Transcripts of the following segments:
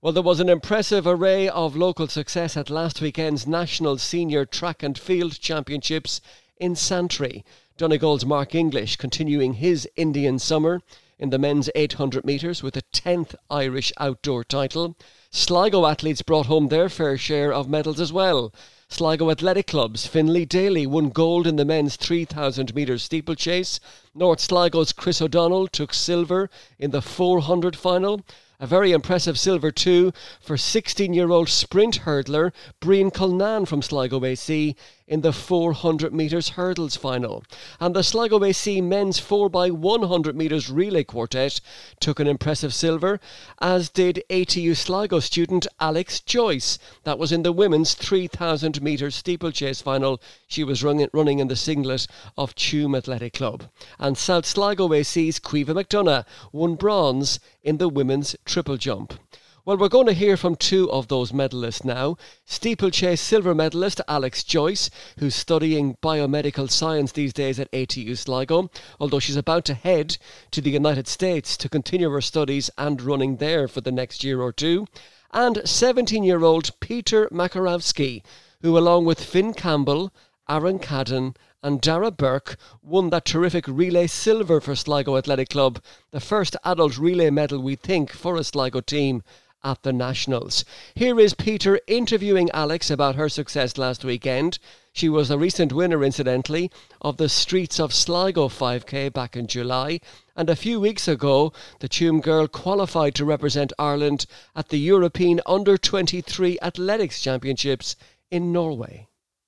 Well, there was an impressive array of local success at last weekend's National Senior Track and Field Championships in Santry. Donegal's Mark English continuing his Indian summer in the men's 800 metres with a 10th Irish outdoor title. Sligo athletes brought home their fair share of medals as well. Sligo Athletic Club's Finlay Daly won gold in the men's 3,000 metres steeplechase. North Sligo's Chris O'Donnell took silver in the 400 final. A very impressive silver too for 16-year-old sprint hurdler Brian Culnan from Sligo AC in the 400 metres hurdles final. And the Sligo AC men's 4x100 metres relay quartet took an impressive silver, as did ATU Sligo student Alex Joyce. That was in the women's 3,000 metres steeplechase final. She was running in the singlet of Tuam Athletic Club. And South Sligo AC's Caoimhe McDonagh won bronze in the women's triple jump. Well, we're going to hear from two of those medalists now. Steeplechase silver medalist Alex Joyce, who's studying biomedical science these days at ATU Sligo, although she's about to head to the United States to continue her studies and running there for the next year or two. And 17-year-old Peter Makarowski, who along with Finn Campbell, Aaron Cadden and Dara Burke won that terrific relay silver for Sligo Athletic Club, the first adult relay medal we think for a Sligo team at the Nationals. Here is Peter interviewing Alex about her success last weekend. She was a recent winner, incidentally, of the Streets of Sligo 5K back in July, and a few weeks ago the Tuam girl qualified to represent Ireland at the European Under-23 Athletics Championships in Norway.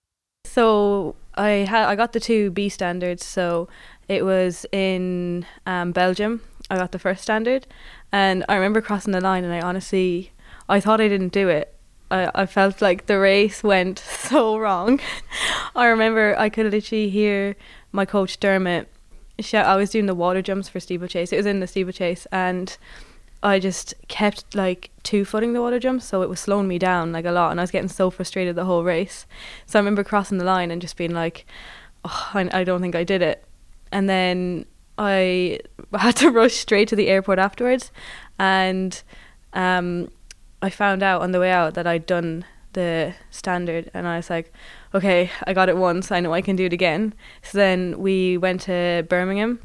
So I got the two B standards, so it was in Belgium. I got the first standard, and I remember crossing the line, and I thought I didn't do it. I felt like the race went so wrong. I remember I could literally hear my coach Dermot shout. I was doing the water jumps for steeplechase. It was in the steeplechase, and I just kept like two-footing the water jumps, so it was slowing me down like a lot, and I was getting so frustrated the whole race. So I remember crossing the line and just being like, oh, I don't think I did it. And then I had to rush straight to the airport afterwards, and I found out on the way out that I'd done the standard, and I was like, okay, I got it once, I know I can do it again. So then we went to Birmingham,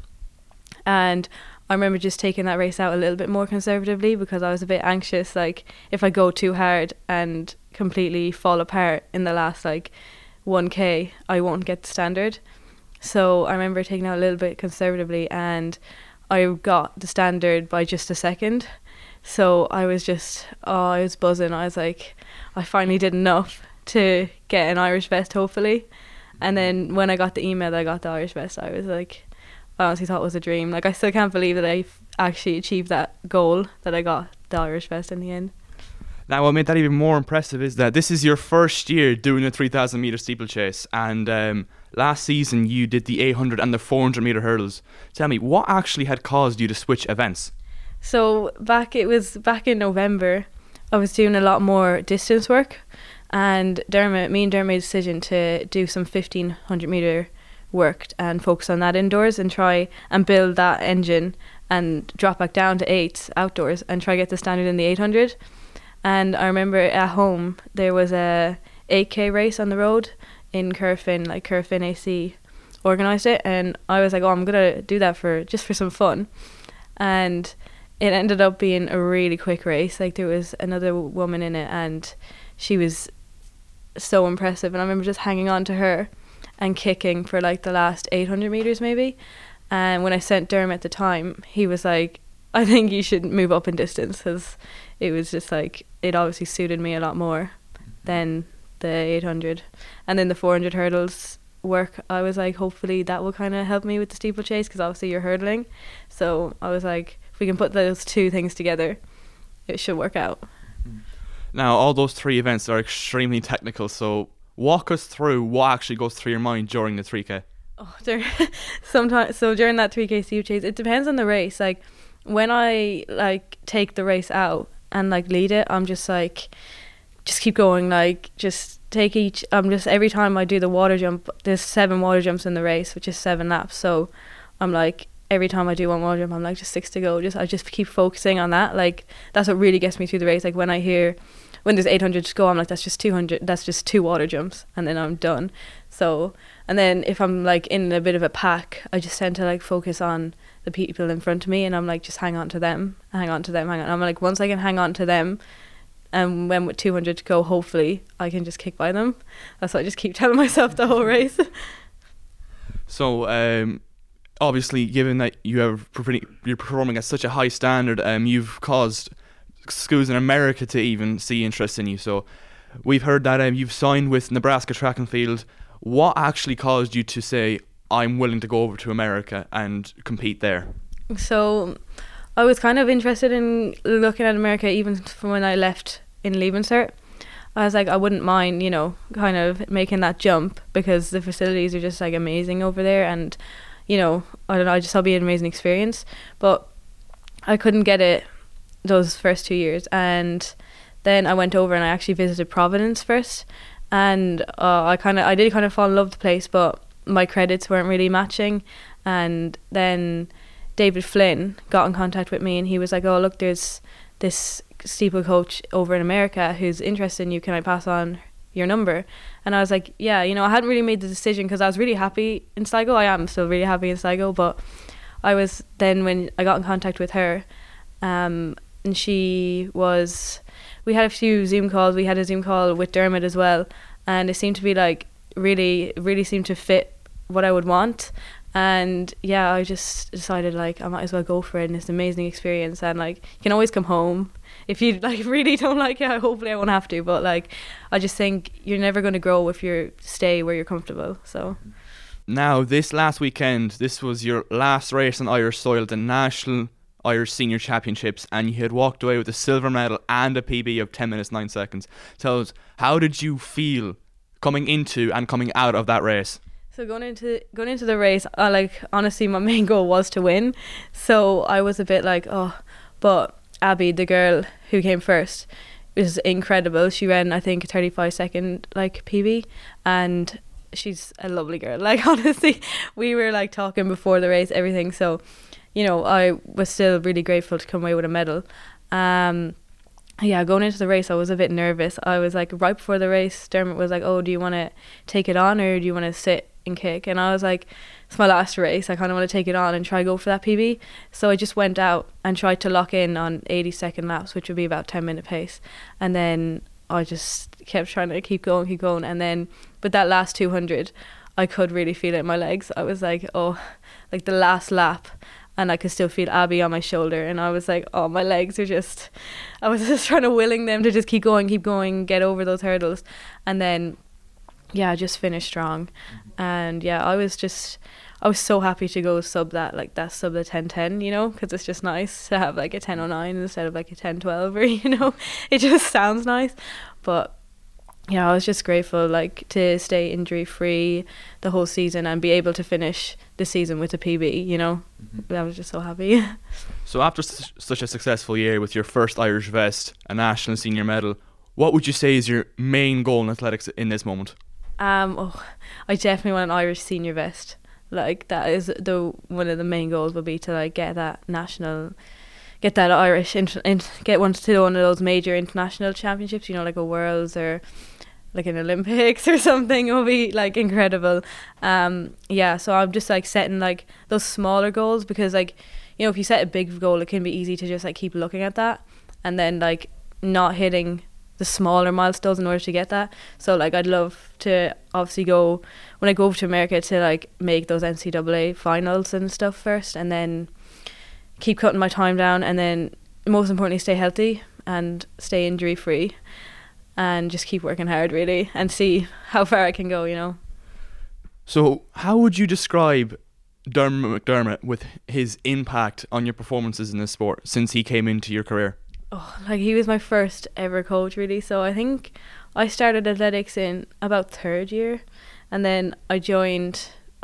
and I remember just taking that race out a little bit more conservatively because I was a bit anxious, like if I go too hard and completely fall apart in the last like 1k, I won't get the standard. So I remember taking out a little bit conservatively, and I got the standard by just a second. So I was I was buzzing. I was like, I finally did enough to get an Irish vest, hopefully. And then when I got the email that I got the Irish vest, I was like, I honestly thought it was a dream. Like, I still can't believe that I actually achieved that goal, that I got the Irish vest in the end. Now, what made that even more impressive is that this is your first year doing a 3,000 metre steeplechase, and last season you did the 800 and the 400 metre hurdles. Tell me, what actually had caused you to switch events? So back in November, I was doing a lot more distance work, and me and Dermot made a decision to do some 1,500 metre work and focus on that indoors and try and build that engine and drop back down to 8s outdoors and try get the standard in the 800. And I remember at home there was a 8k race on the road in Curfin, like Curfin AC organised it, and I was like, oh, I'm gonna do that for some fun. And it ended up being a really quick race. Like, there was another woman in it and she was so impressive, and I remember just hanging on to her and kicking for like the last 800 metres maybe. And when I sent Dermot at the time, he was like, I think you should move up in distance, because it was just like, it obviously suited me a lot more than the 800. And then the 400 hurdles work, I was like, hopefully that will kind of help me with the steeplechase, because obviously you're hurdling. So I was like, if we can put those two things together, it should work out. Now, all those three events are extremely technical, so walk us through what actually goes through your mind during the 3k. Oh, sometimes. So during that 3k steeplechase, it depends on the race. Like, when I like take the race out and like lead it, I'm just like, just keep going. Like, just take each. Every time I do the water jump, there's 7 water jumps in the race, which is 7 laps. So I'm like, every time I do one wall jump, I'm like, just 6 to go. I just keep focusing on that. Like, that's what really gets me through the race. Like, when there's 800 to go, I'm like, that's just 200. That's just 2 water jumps, and then I'm done. So, and then if I'm like in a bit of a pack, I just tend to like focus on the people in front of me, and I'm like, just hang on to them. I'm like, once I can hang on to them, and when with 200 to go, hopefully I can just kick by them. That's what I just keep telling myself the whole race. So, obviously, given that you're performing at such a high standard, you've caused schools in America to even see interest in you. So, we've heard that you've signed with Nebraska Track and Field. What actually caused you to say, I'm willing to go over to America and compete there? So, I was kind of interested in looking at America even from when I left in Leaving Cert. I was like, I wouldn't mind, kind of making that jump, because the facilities are just like amazing over there, and I don't know, I just thought it'd be an amazing experience. But I couldn't get it those first 2 years, and then I went over and I actually visited Providence first, and I did kind of fall in love with the place, but my credits weren't really matching. And then David Flynn got in contact with me, and he was like, oh look, there's this steeple coach over in America who's interested in you, can I pass on your number? And I was like, yeah, I hadn't really made the decision, because I was really happy in Sligo. I am still really happy in Sligo, but I was, then when I got in contact with her, and we had a few Zoom calls. We had a Zoom call with Dermot as well, and it seemed to be like really seemed to fit what I would want. And yeah, I just decided like I might as well go for it, and it's an amazing experience. And like, you can always come home if you like really don't like it. Hopefully I won't have to, but like, I just think you're never going to grow if you stay where you're comfortable. So now, this last weekend, this was your last race on Irish soil, the National Irish Senior Championships, and you had walked away with a silver medal and a PB of 10 minutes 9 seconds. Tell us, how did you feel coming into and coming out of that race? So going into the race, honestly, my main goal was to win. So I was a bit like, but Abby, the girl who came first, was incredible. She ran, I think, a 35-second PB, and she's a lovely girl. Like, honestly, we were like talking before the race, everything. So, I was still really grateful to come away with a medal. Yeah, going into the race, I was a bit nervous. I was like, right before the race, Dermot was like, oh, do you want to take it on, or do you want to sit and kick? And I was like, it's my last race, I kind of want to take it on and try go for that PB. So I just went out and tried to lock in on 80-second laps, which would be about 10-minute pace. And then I just kept trying to keep going. And then, but that last 200, I could really feel it in my legs. I was like, like the last lap, and I could still feel Abby on my shoulder, and I was like, my legs are just, I was just trying to willing them to just keep going, get over those hurdles. And then, yeah, just finish strong. And yeah, I was so happy to go sub the 10:10, because it's just nice to have like a 10:09 instead of like a 10:12, or, it just sounds nice. But yeah, I was just grateful to stay injury free the whole season and be able to finish the season with a PB, I was just so happy. So after such a successful year with your first Irish vest, a national senior medal, what would you say is your main goal in athletics in this moment? I definitely want an Irish senior vest. Like, that is one of the main goals would be to get that national, get that Irish, get one to one of those major international championships, like a Worlds or like an Olympics or something. It will be incredible. Yeah, so I'm just setting those smaller goals, because if you set a big goal, it can be easy to just keep looking at that and then not hitting the smaller milestones in order to get that. So I'd love to obviously go, when I go over to America, to make those NCAA finals and stuff first, and then keep cutting my time down, and then most importantly stay healthy and stay injury free, and just keep working hard really, and see how far I can go. So how would you describe Dermot McDermott with his impact on your performances in this sport since he came into your career? He was my first ever coach really. So I think I started athletics in about third year, and then Dermot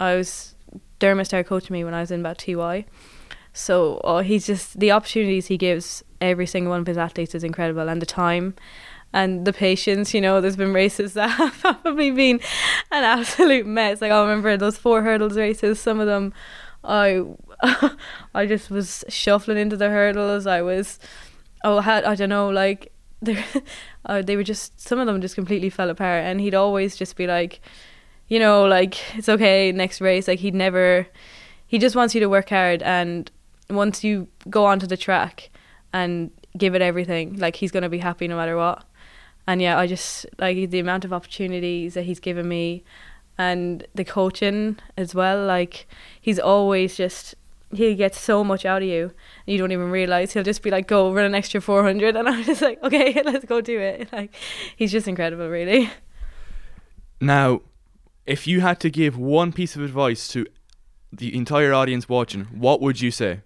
started coaching me when I was in about TY. So he's just, the opportunities he gives every single one of his athletes is incredible, and the time and the patience. There's been races that have probably been an absolute mess. I remember those 4 hurdles races, some of them I I just was shuffling into the hurdles. I don't know, like they were just, some of them just completely fell apart, and he'd always just be like, you know, like, it's okay, next race. Like, he just wants you to work hard, and once you go onto the track and give it everything, like, he's going to be happy no matter what. And yeah, I just, like, the amount of opportunities that he's given me and the coaching as well, like, he's always just, he gets so much out of you and you don't even realise. He'll just be like, go run an extra 400, and I'm just like, okay, let's go do it. Like, he's just incredible, really. Now, if you had to give one piece of advice to the entire audience watching, what would you say?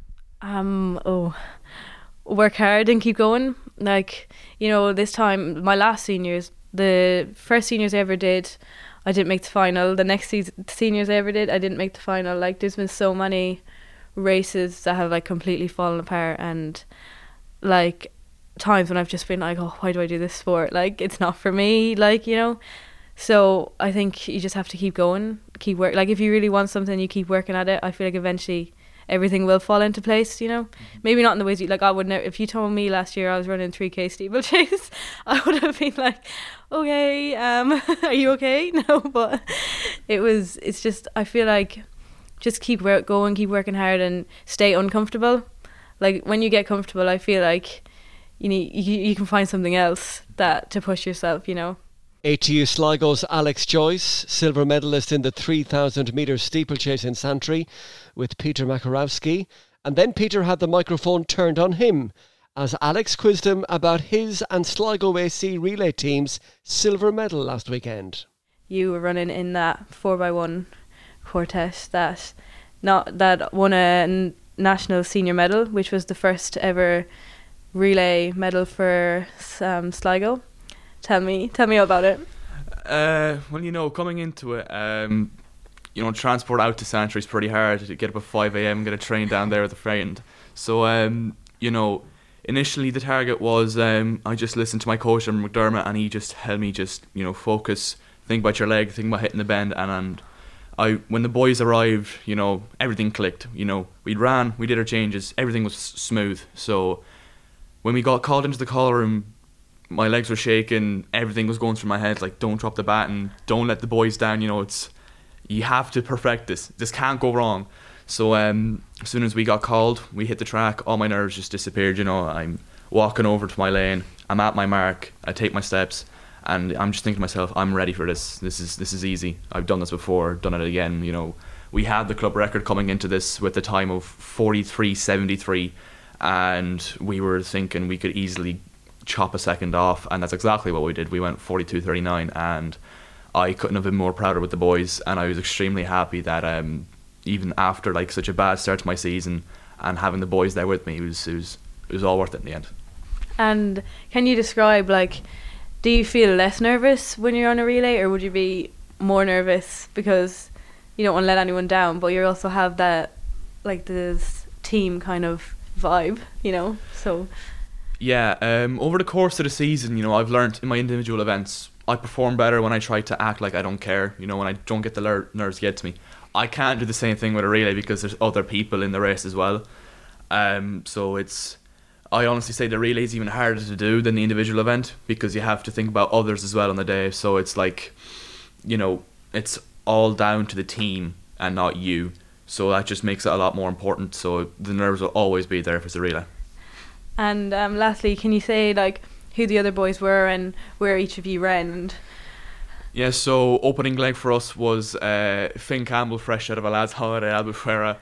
Work hard and keep going. Like, you know, this time, my last seniors, the first seniors I ever did, I didn't make the final. The next seniors I ever did, I didn't make the final. Like, there's been so many races that have, like, completely fallen apart, and, like, times when I've just been like, oh, why do I do this sport? Like, it's not for me, like, you know. So I think you just have to keep going, keep work. Like, if you really want something, you keep working at it. I feel like eventually everything will fall into place, you know. Maybe not in the ways you, like, I would never, if you told me last year I was running 3k steeplechase, I would have been like, okay, are you okay? No, but it's just, I feel like, just keep going, keep working hard, and stay uncomfortable. Like, when you get comfortable, I feel like you can find something else that to push yourself, you know. ATU Sligo's Alex Joyce, silver medalist in the 3,000 metre steeplechase in Santry with Peter Makarowski. And then Peter had the microphone turned on him as Alex quizzed him about his and Sligo AC relay team's silver medal last weekend. You were running in that 4x1 quartet that won a national senior medal, which was the first ever relay medal for Sligo. Tell me all about it. Well, you know, coming into it, you know, transport out to Santry is pretty hard. To get up at 5 a.m, get a train down there with a friend. So, you know, initially the target was, I just listened to my coach, McDermott, and he just helped me just, you know, focus, think about your leg, think about hitting the bend, and when the boys arrived, you know, everything clicked. You know, we ran, we did our changes, everything was smooth. So when we got called into the call room, my legs were shaking, everything was going through my head, like, don't drop the baton, don't let the boys down, you know, you have to perfect this can't go wrong. So as soon as we got called, we hit the track, all my nerves just disappeared, you know. I'm walking over to my lane, I'm at my mark, I take my steps, and I'm just thinking to myself, I'm ready for this is easy, I've done this before, done it again, you know. We had the club record coming into this with a time of 43.73, and we were thinking we could easily chop a second off, and that's exactly what we did. We went 42.39, and I couldn't have been more prouder with the boys, and I was extremely happy that even after, like, such a bad start to my season, and having the boys there with me, it was all worth it in the end. And can you describe, like, do you feel less nervous when you're on a relay, or would you be more nervous because you don't want to let anyone down, but you also have that, like, this team kind of vibe, you know? So yeah, over the course of the season, you know, I've learned in my individual events, I perform better when I try to act like I don't care, you know, when I don't get the nerves get to me. I can't do the same thing with a relay because there's other people in the race as well. So I honestly say the relay is even harder to do than the individual event because you have to think about others as well on the day. So it's like, you know, it's all down to the team and not you. So that just makes it a lot more important. So the nerves will always be there if it's a relay. And lastly, can you say, like, who the other boys were and where each of you ran? Yeah, so opening leg for us was Finn Campbell, fresh out of a lad's holiday at Albufeira.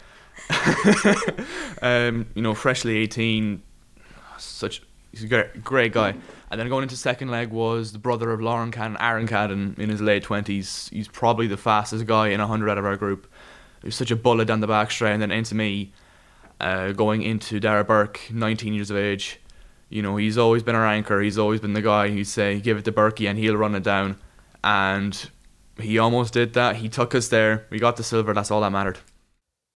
You know, freshly 18, he's a great guy. And then going into second leg was the brother of Lauren Cadden, Aaron Cadden, in his late 20s. He's probably the fastest guy in 100 out of our group. He was such a bullet down the back straight, and then into me. Going into Dara Burke, 19 years of age. You know, he's always been our anchor. He's always been the guy who'd say, give it to Burkey and he'll run it down. And he almost did that. He took us there. We got the silver. That's all that mattered.